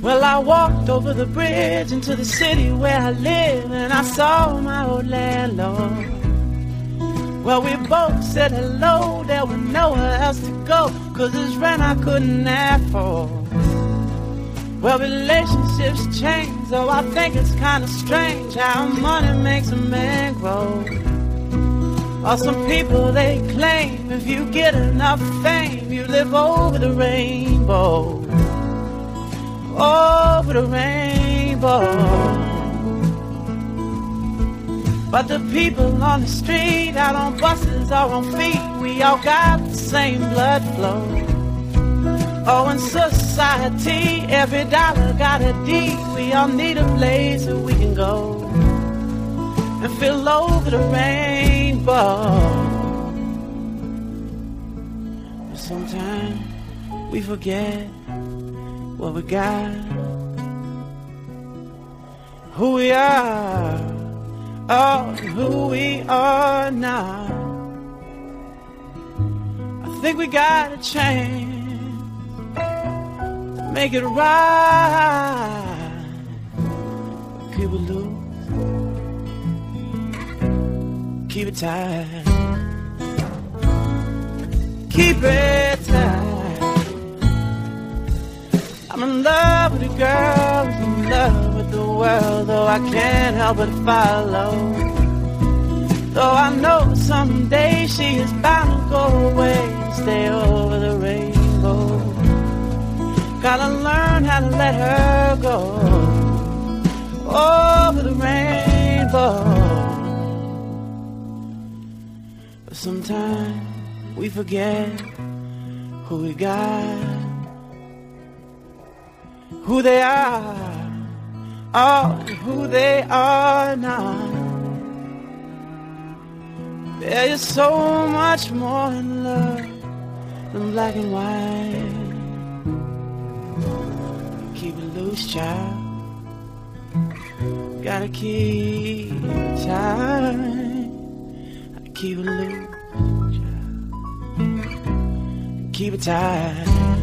Well, I walked over the bridge into the city where I live, and I saw my old landlord. Well, we both said hello, there was nowhere else to go, 'cause his rent I couldn't afford. Well, relationships change, though I think it's kinda strange how money makes a man grow. Or some people, they claim if you get enough fame, you live over the rainbow. Over the rainbow. But the people on the street, out on buses or on feet, we all got the same blood flow. Oh, in society, every dollar got a deed. We all need a place where we can go and feel over the rainbow. But sometimes we forget what we got, who we are, oh, who we are now. I think we gotta change to make it right. Keep it loose, keep it tight, keep it tight. I'm in love with a girl who's in love with the world, though I can't help but follow. Though I know someday she is bound to go away and stay over the rainbow. Gotta learn how to let her go over the rainbow. But sometimes we forget who we got, who they are, oh, who they are now. There is so much more in love than black and white. Keep it loose, child. Gotta keep it tight. Keep it loose, child. Keep it tight.